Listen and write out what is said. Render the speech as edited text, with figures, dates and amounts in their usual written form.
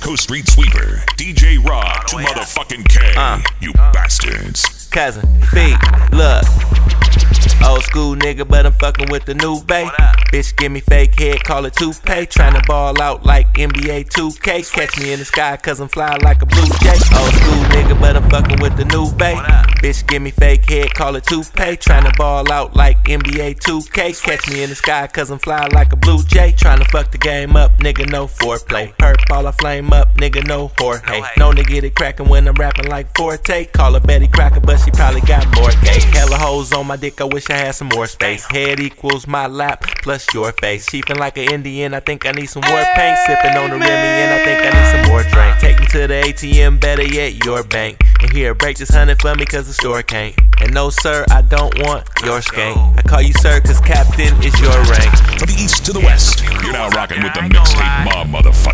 Coast Street Sweeper, DJ Rob to motherfucking K, you bastards. Cousin, feet, look. Old school nigga, but I'm fucking with the new bae. Bitch, give me fake head, call it toupee. Tryna ball out like NBA 2K. Catch me in the sky, cause I'm fly like a blue jay. Old school nigga, but I'm fucking with the new bae. Bitch, give me fake head, call it toupee. Tryna ball out like NBA 2K. Catch me in the sky, cause I'm fly like a blue jay. Tryna fuck the game up, nigga, no foreplay. Perp all I flame up, nigga, no Jorge. Known to get it crackin' when I'm rapping like Forte. Call her Betty Crocker, but she probably got more cake. Hella hoes on my dick, I wish I had some more space. Head equals my lap, plus your face. Chiefin' like an Indian, I think I need some more paint. Sippin' on the Remy and I think I need some more drink. Take me to the ATM, better yet, your bank. And here, break this 100 for me cause the store can't. And no sir, I don't want your skank. I call you sir cause captain is your rank. From the east to the west, you're now rocking with the mixtape mob, motherfucker.